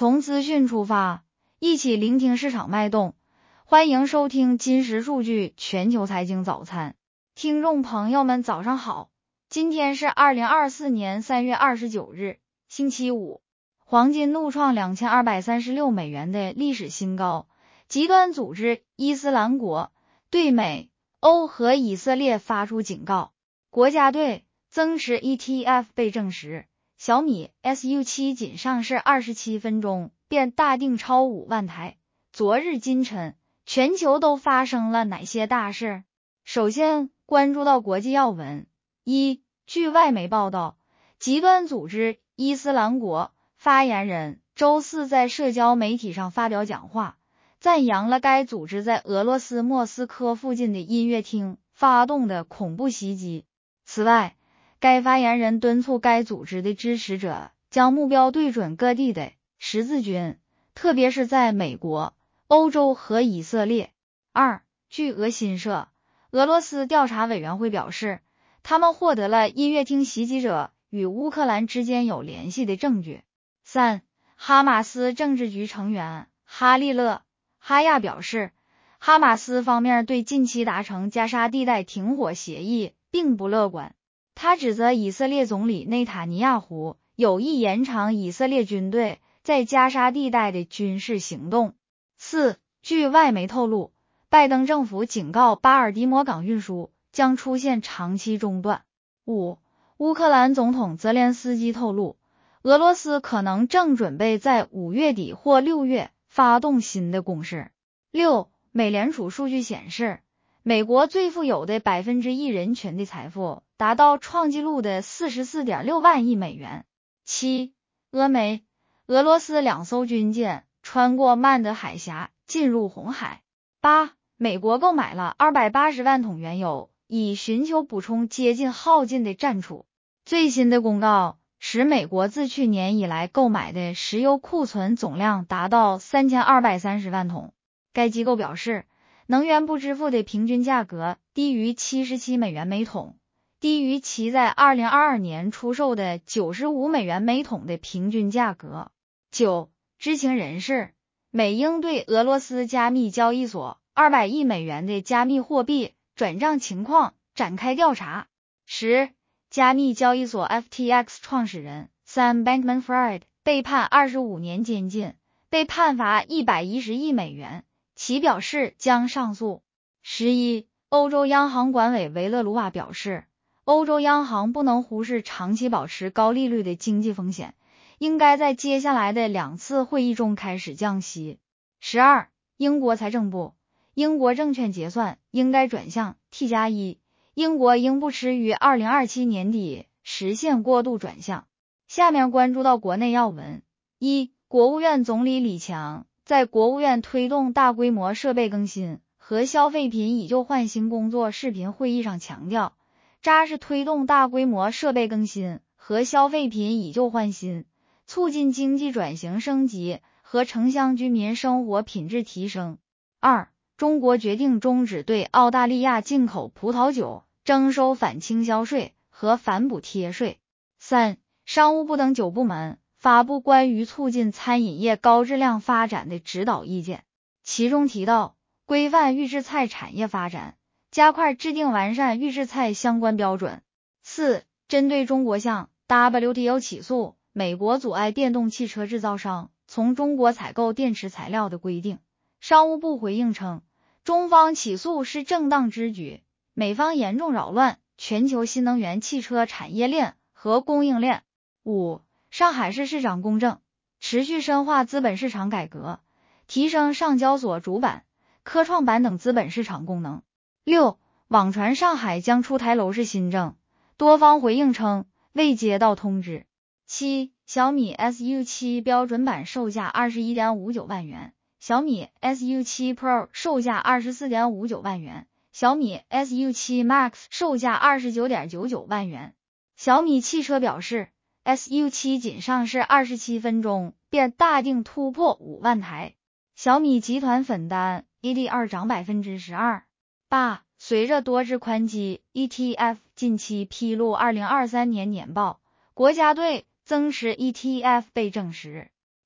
从资讯出发，一起聆听市场脉动。欢迎收听金石数据全球财经早餐。听众朋友们早上好，今天是2024年3月29日，星期五。黄金怒创2236美元的历史新高。极端组织伊斯兰国对美、欧和以色列发出警告。国家队增持 ETF 被证实。小米 SU7 仅上市27分钟便大定超5万台。昨日今晨，全球都发生了哪些大事？首先关注到国际要闻。一，据外媒报道，极端组织伊斯兰国发言人周四在社交媒体上发表讲话，赞扬了该组织在俄罗斯莫斯科附近的音乐厅发动的恐怖袭击。此外，该发言人敦促该组织的支持者将目标对准各地的十字军，特别是在美国、欧洲和以色列。二，据俄新社，俄罗斯调查委员会表示，他们获得了音乐厅袭击者与乌克兰之间有联系的证据。三，哈马斯政治局成员哈利勒·哈亚表示，哈马斯方面对近期达成加沙地带停火协议并不乐观。他指责以色列总理内塔尼亚胡有意延长以色列军队在加沙地带的军事行动。四，据外媒透露，拜登政府警告巴尔的摩港运输将出现长期中断。五，乌克兰总统泽连斯基透露，俄罗斯可能正准备在5月底或6月发动新的攻势。六，美联储数据显示，美国最富有的1%人群的财富达到创纪录的 44.6 万亿美元。七，俄媒，俄罗斯2艘军舰穿过曼德海峡进入红海。八，美国购买了280万桶原油，以寻求补充接近耗尽的战储。最新的公告使美国自去年以来购买的石油库存总量达到3230万桶。该机构表示，能源部支付的平均价格低于77美元每桶，低于其在2022年出售的95美元每桶的平均价格。九，知情人士，美英对俄罗斯加密交易所200亿美元的加密货币转账情况展开调查。十，加密交易所 FTX 创始人 Sam Bankman-Fried 被判25年监禁，被判罚110亿美元，其表示将上诉。11，欧洲央行管委维勒卢瓦表示，欧洲央行不能忽视长期保持高利率的经济风险，应该在接下来的2次会议中开始降息。12，英国财政部，英国证券结算应该转向 T+1， 英国应不迟于2027年底实现过渡转向。下面关注到国内要闻。一，国务院总理李强在国务院推动大规模设备更新和消费品以旧换新工作视频会议上强调，扎实推动大规模设备更新和消费品以旧换新，促进经济转型升级和城乡居民生活品质提升。二，中国决定终止对澳大利亚进口葡萄酒征收反倾销税和反补贴税。三，商务部等9部门发布关于促进餐饮业高质量发展的指导意见，其中提到规范预制菜产业发展，加快制定完善预制菜相关标准。四，针对中国向 WTO 起诉美国阻碍电动汽车制造商从中国采购电池材料的规定，商务部回应称，中方起诉是正当之举，美方严重扰乱全球新能源汽车产业链和供应链。五，上海市市长龚正持续深化资本市场改革，提升上交所主板、科创板等资本市场功能。六，网传上海将出台楼市新政，多方回应称未接到通知。七，小米 SU7 标准版售价 21.59 万元，小米 SU7 Pro 售价 24.59 万元，小米 SU7 Max 售价 29.99 万元。小米汽车表示，SU7 仅上市27分钟便大定突破5万台。小米集团粉单 ADR 涨 12%。八，随着多只宽基 ETF 近期披露2023年年报，国家队增持 ETF 被证实。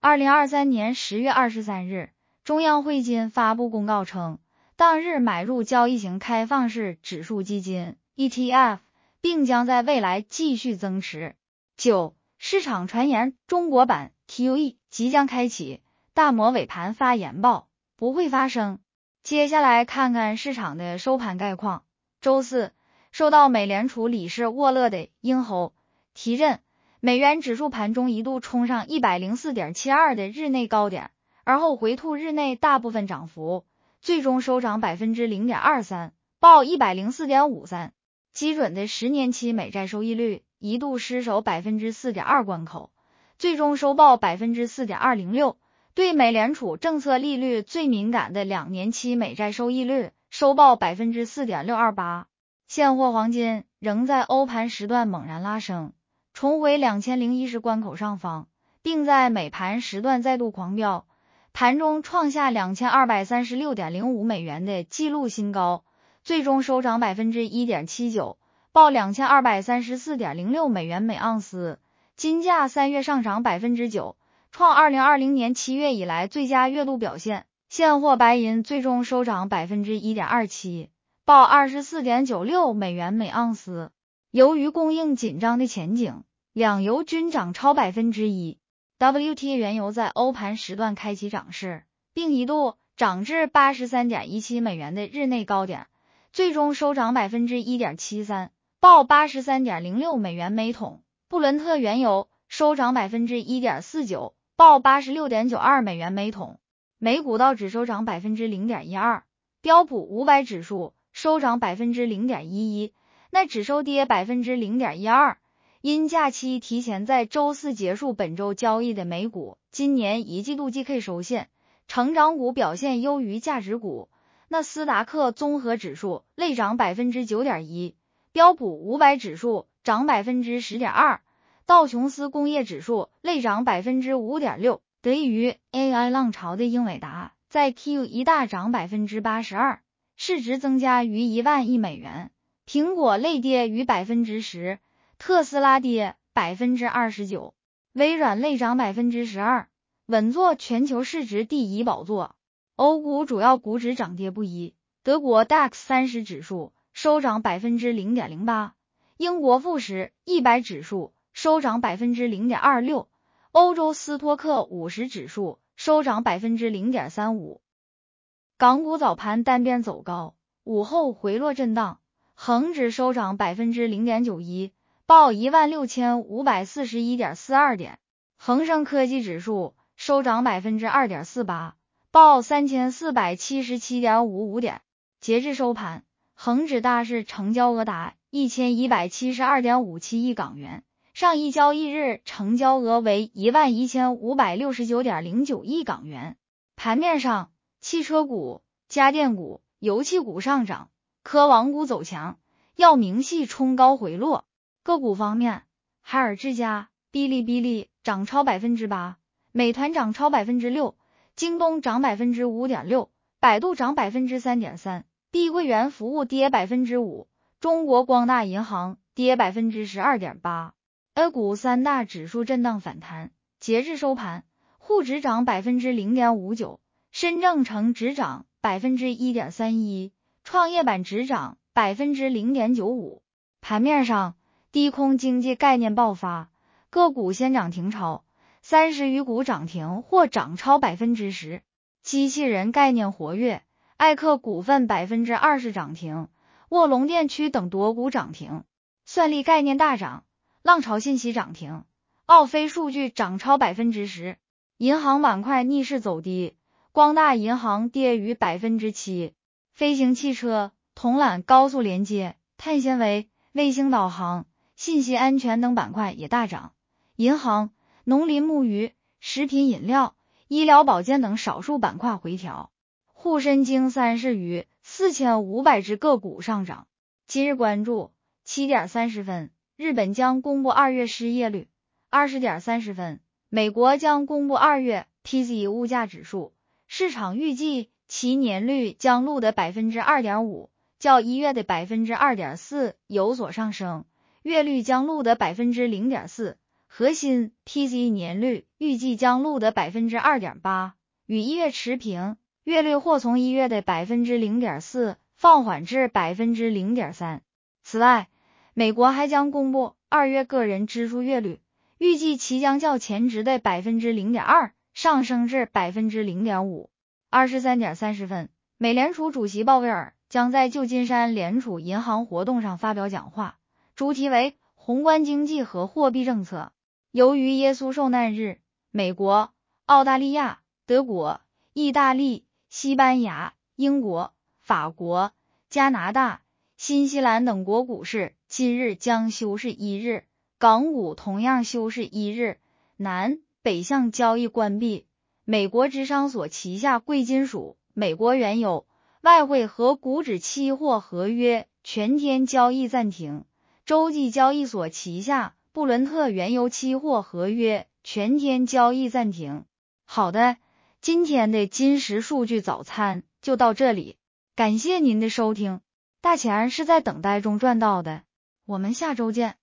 2023年10月23日，中央汇金发布公告称，当日买入交易型开放式指数基金 ETF， 并将在未来继续增持。9. 市场传言中国版 QE 即将开启，大摩尾盘发言报，不会发生。接下来看看市场的收盘概况。周四，受到美联储理事沃勒的鹰猴提振，美元指数盘中一度冲上 104.72 的日内高点，而后回吐日内大部分涨幅，最终收涨 0.23%， 报 104.53。 基准的10年期美债收益率一度失守 4.2% 关口，最终收报 4.206%。对美联储政策利率最敏感的2年期美债收益率收报 4.628%。 现货黄金仍在欧盘时段猛然拉升，重回2010关口上方，并在美盘时段再度狂飙，盘中创下 2236.05 美元的纪录新高，最终收涨 1.79%， 报 2234.06 美元每盎司。金价3月上涨 9%， 创2020年7月以来最佳月度表现。现货白银最终收涨 1.27%， 报 24.96 美元每盎司。由于供应紧张的前景，两油均涨超 1%。 WTI 原油在欧盘时段开启涨势，并一度涨至 83.17 美元的日内高点，最终收涨 1.73%， 报 83.06 美元每桶。布伦特原油收涨 1.49%， 报 86.92 美元每桶。美股道指收涨 0.12%， 标普500指数收涨 0.11%， 纳指收跌 0.12%。 因假期提前在周四结束本周交易的美股，今年一季度 GK 收线，成长股表现优于价值股。纳斯达克综合指数累涨 9.1%， 标普500指数涨 10.2%， 道琼斯工业指数累涨 5.6%。 得益于 AI 浪潮的英伟达在 Q1 大涨 82%， 市值增加逾1万亿美元。苹果累跌逾 10%， 特斯拉跌 29%， 微软累涨 12%， 稳坐全球市值第一宝座。欧股主要股指涨跌不一，德国 DAX 30指数收涨 0.08%， 英国富时100指数收涨 0.26%， 欧洲斯托克50指数收涨 0.35%。 港股早盘单边走高，午后回落震荡，恒指收涨 0.91%， 报 16,541.42 点，恒生科技指数收涨 2.48%， 报 3,477.55 点。截至收盘，恒指大市成交额达 1,172.57 亿港元，上一交易日成交额为 11,569.09 亿港元。盘面上，汽车股、家电股、油气股上涨，科网股走强，药明系冲高回落。个股方面，海尔智家、哔哩哔哩涨超 8%， 美团涨超 6%， 京东涨 5.6%， 百度涨 3.3%， 碧桂园服务跌 5%， 中国光大银行跌 12.8%。 A 股三大指数震荡反弹，截至收盘，沪指涨 0.59%， 深证成指涨 1.31%， 创业板指涨 0.95%。 盘面上，低空经济概念爆发，个股先涨停潮，30余股涨停或涨超 10%。 机器人概念活跃，艾克股份 20% 涨停，卧龙电驱等多股涨停。算力概念大涨，浪潮信息涨停，奥飞数据涨超 10%。 银行板块逆势走低，光大银行跌逾 7%。 飞行汽车、铜缆高速连接、碳纤维、卫星导航、信息安全等板块也大涨，银行、农林牧渔、食品饮料、医疗保健等少数板块回调。沪深经三市逾4500只个股上涨。今日关注7点30分，日本将公布2月失业率。20点30分，美国将公布2月 PCE 物价指数，市场预计其年率将录得 2.5%， 较1月的 2.4% 有所上升，月率将录得 0.4%， 核心 PCE 年率预计将录得 2.8%， 与1月持平，月率或从1月的 0.4% 放缓至 0.3%。此外，美国还将公布2月个人支出月率，预计其将较前值的 0.2% 上升至 0.5%。23:30分，美联储主席鲍威尔将在旧金山联储银行活动上发表讲话，主题为宏观经济和货币政策。由于耶稣受难日，美国、澳大利亚、德国、意大利、西班牙、英国、法国、加拿大、新西兰等国股市今日将休市1日，港股同样休市1日，南北向交易关闭。美国芝商所旗下贵金属、美国原油、外汇和股指期货合约全天交易暂停。洲际交易所旗下布伦特原油期货合约全天交易暂停。好的，今天的金石数据早餐就到这里，感谢您的收听。大钱是在等待中赚到的，我们下周见。